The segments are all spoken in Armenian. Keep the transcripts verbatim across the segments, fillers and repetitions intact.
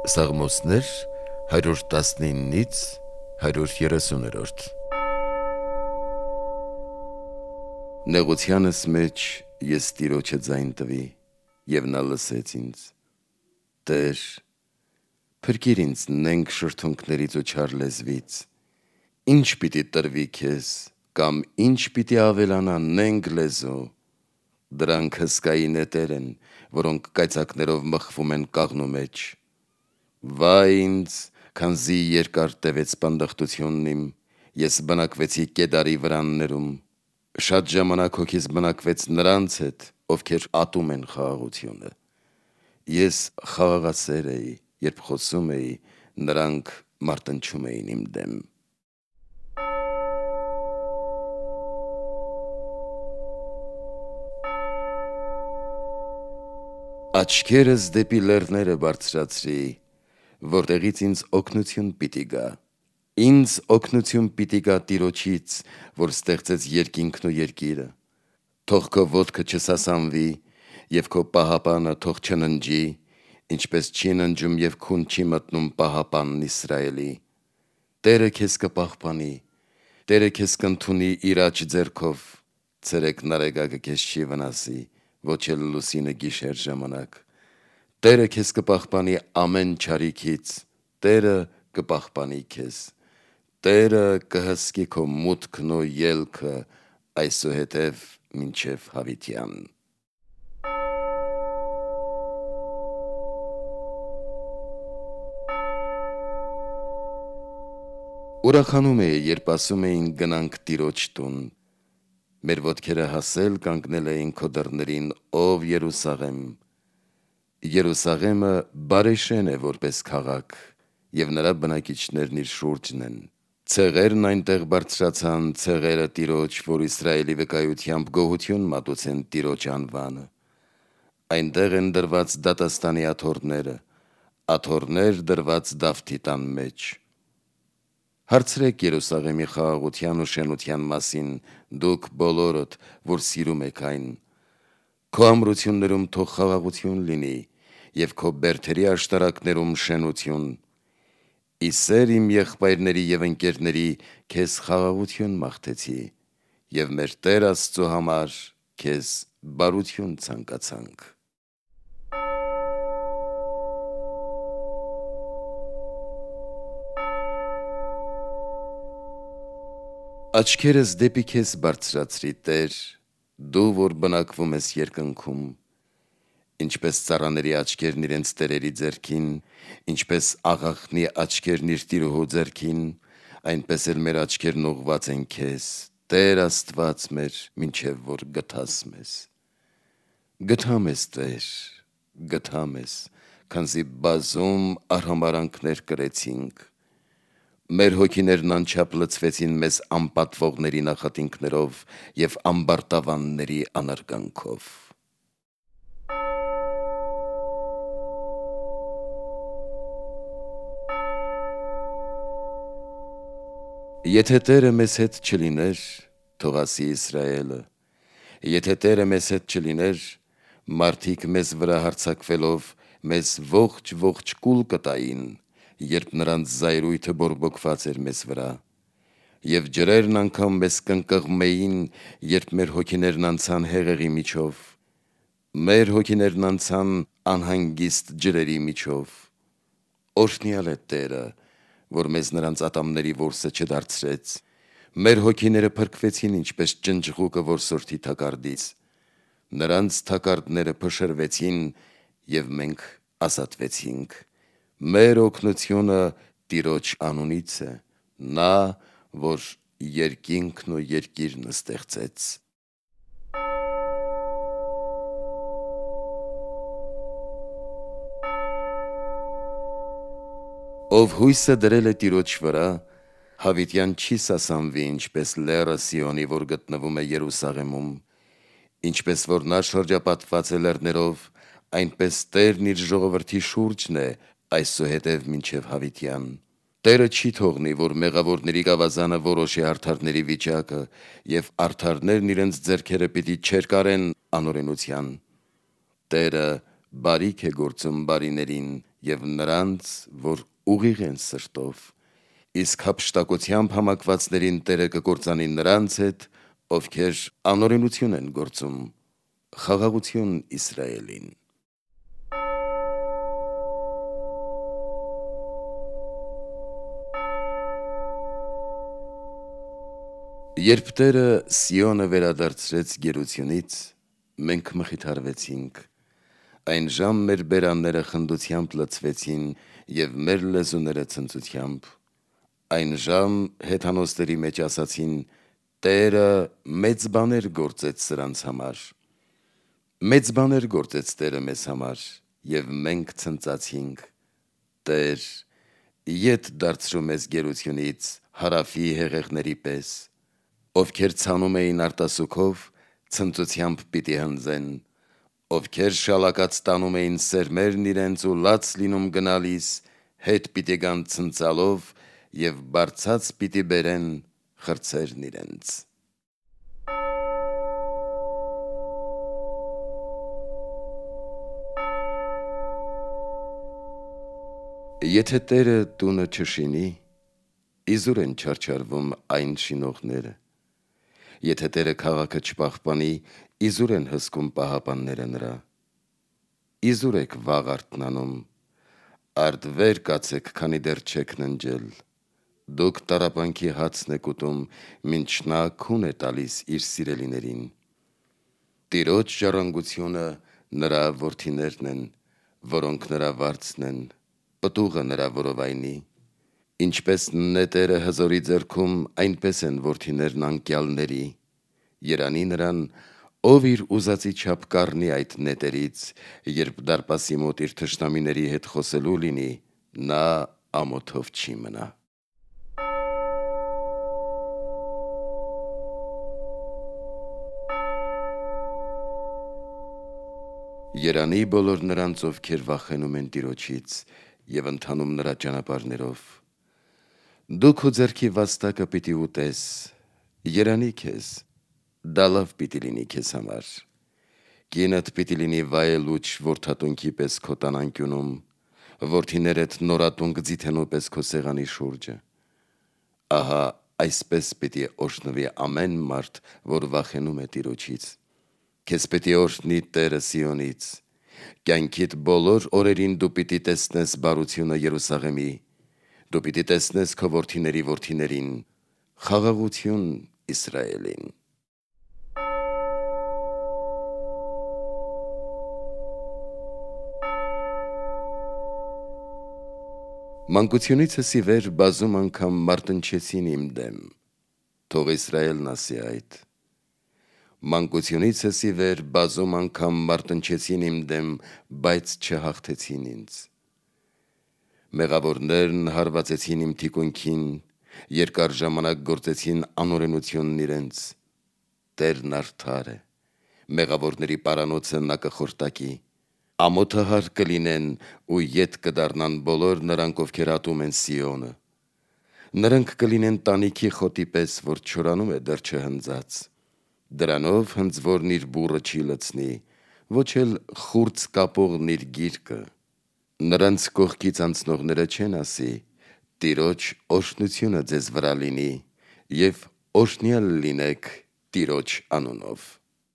Սաղմոսներ հարյուր տասնինից հարյուր երեսուներորդ Նեղությանս մեջ ես տիրոջը ձայն տվի, և նա լսեց ինձ. Տեր, փրկիր ինձ նենգ շրթունքներից ու չար լեզվից, ինչ պիտի տրվի քեզ, կամ ինչ պիտի ավելանա նենգ լեզու, դրանք հսկայի նետեր են, որոնք կայծակներով մխվում են կաղնու մեջ, վայ ինձ, քանզի երկար տևեց պանդխտությունն իմ, ես բնակվեցի կեդարի վրաններում, շատ ժամանակ հոգիս բնակվեց նրանց հետ, ովքեր ատում են խաղաղությունը, ես խաղաղասեր էի, երբ խոսում էի, նրանք մարտնչում էին իմ դեմ. Աչքերս դեպի լեռները բարձրացրի, որտեղից ինձ օգնություն պիտի գա, ինձ օգնություն պիտի գա Տիրոջից, որ ստեղծեց երկինքն ու երկիրը, թող քո ոտքը չսասանվի, և քո պահապանը թող չննջի, ինչպես չի ննջում և քուն չի մտնում պահապանն Իսրայելի, Տերը քեզ կպահպանի, Տերը քեզ կընդունի իր աջ ձեռքով, ցերեկ նարեկակը քեզ չի վնասի, ոչ էլ լուսինը գիշեր ժամանակ, Տերը քեզ կպահպանի ամեն չարիքից, Տերը կպահպանի քեզ, Տերը կհսկի քո մուտքն ու ելքը այսուհետև մինչև հավիտյան: Ուրախանում էի, երբ ասում էին գնանք Տիրոջ տուն, մեր ոտքերը հասել կանգնել էին քո դռներին, ով Երուսաղեմ, Երուսաղեմը բարեշեն է որպես քաղաք, և նրա բնակիչներն իր շուրջն են, ցեղերն այնտեղ բարձրացան, ցեղերը Տիրոջ, որ Իսրայելի վկայությամբ գոհություն մատուցեն Տիրոջ անվանը, այնտեղ են դրված դատաստանի աթոռները, աթոռներ դրված Դավթի տան մեջ, հարցրեք Երուսաղեմի խաղաղության ու շենության մասին, դուք բոլորդ, որ սիրում եք այն, քո ամրություններում թող խաղաղություն լինի, և քո բերդերի աշտարակներում շենություն, ի սեր իմ եղբայրների և ընկերների քեզ խաղաղություն մաղթեցի, և մեր Տեր Աստծու համար քեզ բարություն ցանկացանք: Աչքերս դեպի քեզ բարձրացրի, Տեր, դու, որ բնակվում ես երկնքում, ինչպես ծառաների աչքերն իրենց տերերի ձեռքին, ինչպես աղախնի աչքերն իր տիրոհու ձեռքին, այնպես էլ մեր աչքերն ուղղված են քեզ, Տեր Աստված մեր, մինչև որ գթաս մեզ: Գթա մեզ, Տեր, գթա մեզ, քանզի բազում արհամարհանքներ կրեցինք, մեր հոգիներն անչափ լցվեցին մեզ անպատվողների նախատինքներով և ամբարտավանների անարգանքով: Եթե Տերը մեզ հետ չլիներ, թող ասի Իսրայելը, եթե Տերը մեզ հետ չլիներ, մարդիկ մեզ վրա հարձակվելով, մեզ ողջ-ողջ կուլ կտային, երբ նրանց զայրույթը բորբոքված էր մեզ վրա, և ջրերն անգամ մեզ կնկղմեին, երբ մեր հոգիներն անցան հեղեղի միջով, մեր հոգիներն անցան անհանգիստ ջրերի միջով, օրհնյալ է Տերը, որ մեզ նրանց ատամների որսը չդարձրեց, մեր հոգիները փրկվեցին ինչպես ջնջղուկը որսորդի թակարդից, նրանց թակարդները փշրվեցին և մենք ազատվեցինք, մեր օգնությունը Տիրոջ անունից է, նա, որ երկինքն ու երկիրն ստեղծեց: Ով հույսը դրել է Տիրոջ վրա, հավիտյան չի սասանվի, ինչպես լեռը Սիոնի, որ գտնվում է Երուսաղեմում, ինչպես որ նա շրջապատված է լեռներով, այնպես Տերն իր ժողովրդի շուրջն է այսուհետև մինչև հավիտյան, Տերը չի թողնի, որ մեղավորների գավազանը որոշի արդարների վիճակը, և արդարներն իրենց ձեռքերը պիտի չերկարեն անօրենության, Տերը բարիք է գործում բարիներին եւ նրանց, որ ուղիղ են սրտով, իսկ հափշտակությամբ համակվածներին Տերը կկործանի նրանց հետ, ովքեր անօրենություն են գործում, խաղաղություն Իսրայելին։ Երբ Տերը Սիոնը վերադարձրեց գերությունից, մենք մխիթարվեցինք, այն ժամ մեր բերանները խնդությամբ լցվեցին եւ մեր լեզուները ցնծությամբ, այն ժամ հեթանոսների մեջ ասացին, Տերը մեծ բաներ գործեց սրանց համար, մեծ բաներ գործեց Տերը մեզ համար եւ մենք ցնծացինք, Տեր, ետ դարձրու մեզ գերությունից հարավի հեղեղների պես, ովքեր ցանում էին արտասուքով, ցնծությամբ պիտի հնձեն, ովքեր շալակած տանում էին սերմերն իրենց ու լաց լինում գնալիս, հետ պիտի գան ցնծալով եւ բարձած պիտի բերեն խրձերն իրենց։ Եթե Տերը տունը չշինի, իզուր են չարչարվում այն շինողները, եթե Տերը քաղաքը չպահպանի, իզուր են հսկում պահապանները նրա, իզուր եք վաղ արթնանում, արդ վեր կացեք, քանի դեռ չեք ննջել, դուք տառապանքի հացն եք ուտում, մինչ նա քուն է տալիս իր սիրելիներին։ Տիրոջ ժառանգությունը նրա որդիներն են, որոնք նրա վարձն են, պտուղը նրա որովայնի, ինչպես նետերը հզորի ձեռքում, այնպես են որդիներն անկյալների, երանի նրան, ով իր ուզածի չափ կառնի այդ նետերից, երբ դարպասի մոտ իր թշնամիների հետ խոսելու լինի, նա ամոթով չի մնա։ Երանի բոլոր նրանց, ովքեր վախենում են Տիրոջից եւ ընթանում նրա ճանապարհներով։ Դու քո ձեռքի վաստակը պիտի ուտես, երանի քեզ, դա լավ պիտի լինի քեզ համար։ Կինդ պիտի լինի վայելուչ որդատունքի պես քո տանանկյունում, որդիներդ նորատունկ ձիթենու պես քո սեղանի շուրջը։ Ահա այսպես պիտի օրհնվի ամեն մարդ, որ վախենում է Տիրոջից։ Քեզ պիտի օրհնի Տերը Սիոնից, կյանքիդ բոլոր օրերին դու պիտի տեսնես բարությունը Երուսաղեմի, դու պիտի տեսնես քո որդիների որդիներին, խաղաղություն Իսրայելին։ Մանկությունիցս ի վեր բազում անգամ մարտնչեցին իմ դեմ, թող Իսրայելն ասի այդ։ Մանկությունիցս ի վեր բազում անգամ մարտնչեցին իմ դեմ, բայց չհաղթեցին ինձ։ Մեղավորներն հարվածեցին իմ թիկունքին, երկար ժամանակ գործեցին անօրենությունն իրենց։ Տերն արդար է, մեղավորների պարանոցը նա կխորտակի, ամոթահար կլինեն ու ետ կդառնան բոլոր նրանք, ովքեր ատում են Սիոնը։ Նրանք կլինեն տանիքի խոտի պես, որ չորանում է դեռ չհնձած։ Դրանով հնձվորն իր բուռը չի լցնի, ոչ էլ խուրձ կապողն իր գիրկը։ Նրանց կողքից անցնողները չեն ասի. Տիրոջ օրհնությունը ձեզ վրա լինի, եւ օրհնյալ լինեք Տիրոջ անունով։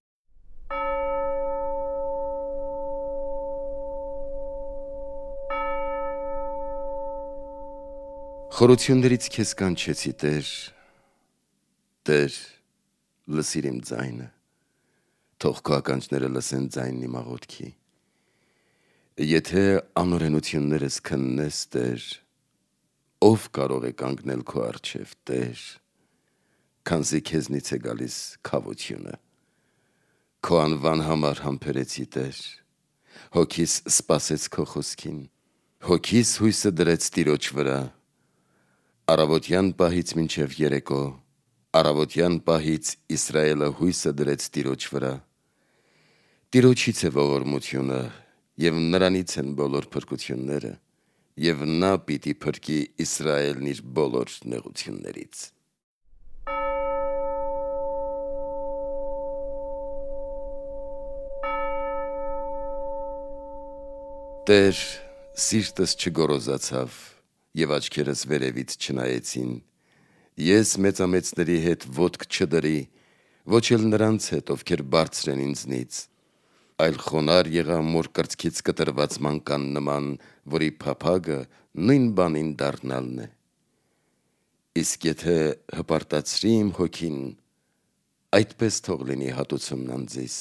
Խորություններից քեզ կանչեցի, Տեր, Տեր, լսիր իմ ձայնը, թող քո ականջները լսեն ձայնն իմ աղոթքի։ Եթե անօրենություններս քննես, Տեր, ով կարող է կանգնել քո առջև, Տեր, քանզի քեզնից է գալիս քավությունը։ Քո անվան համար համբերեցի, Տեր, հոգիս սպասեց քո խոսքին, հոգիս հույսը դրեց Տիրոջ վրա։ Առավոտյան պահից մինչև երեկո, առավոտյան պահից Իսրայելը հույսը դրեց Տիրոջ վրա։ Տիրոջից է ողորմությունը, եւ նրանից են բոլոր փրկությունները, եւ նա պիտի փրկի Իսրայելն իր բոլոր նեղություններից։ Տեր, Սիրտս չգոռոզացավ եւ աչքերս վերևից չնայեցին։ Ես մեծամեծների հետ ոտք չդրի, ոչ էլ նրանց հետ, ովքեր բարձր են ինձնից, այլ խոնար եղա մոր կրծքից կտրված մանկան նման, որի փափագը նույն բանին դառնալն է։ Իսկ եթե հպարտացրի իմ հոգին, այդպես թող լինի հատուցումն անձիս։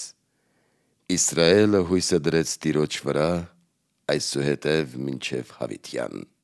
Իսրայելը հույսը դրեց Տիրոջ վրա, այսուհետև մինչև հավիտյան։